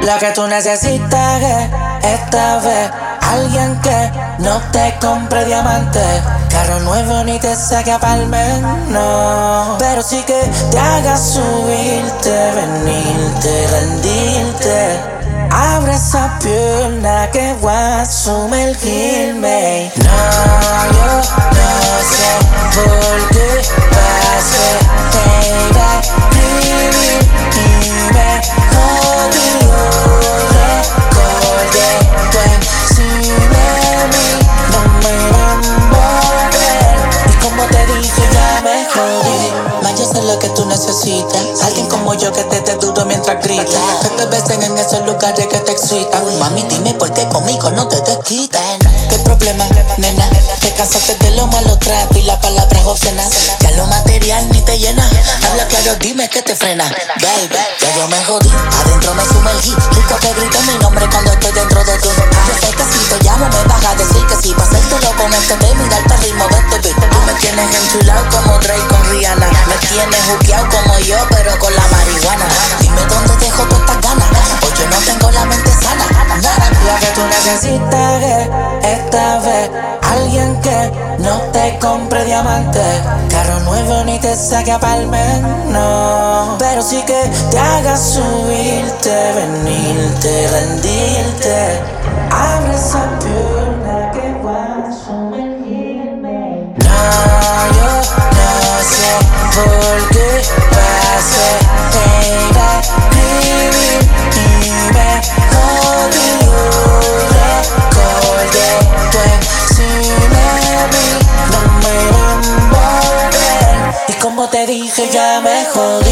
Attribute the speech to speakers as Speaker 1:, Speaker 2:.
Speaker 1: Lo que tú necesitas es, esta vez, alguien que no te compre diamantes, carro nuevo ni te saque a palmen, no. Pero sí que te haga subirte, venirte, rendirte. Abre esa pierna que voy a sumergirme. No, yo no sé por qué pasé, te iba a escribir y me jodí. Recordé tu encima de mí, no me van a volver. Y como te dije, ya me jodí. Más yo sé lo que tú necesitas, alguien como yo que te dé duro mientras grita. Te besen en esos lugares que te excitan. Mami, dime por qué conmigo no te desquitas. ¿Qué problema, nena? Te cansaste de lo malo trato y las palabras obscenas. Ya lo material ni te llena. Habla claro, dime que te frena. Baby, ya yo me jodí, adentro me sumergí. Rico que grito mi nombre cuando estoy dentro de ti. Yo sé que si te llamo me vas a decir que sí. Pa' hacértelo con este tema y darte el ritmo de este beat. Tú me tienes enchulado como Drake con Rihanna. Me tienes juqueado como yo, pero con la marihuana. Dime dónde dejo todas estas ganas. Hoy yo no tengo la mente sana. Lo que tú necesitas es, esta vez, alguien que no te compre diamantes, carro nuevo ni te saque a palmen, no. Pero sí que te haga subirte, venirte, rendirte. Abre esa pierna que voy a sumergirme. No, yo no sé por qué pasé, te iba a escribir y me jodí. Recordé tu encima de mí, no me van a volver. Y como te dije, ya me jodí.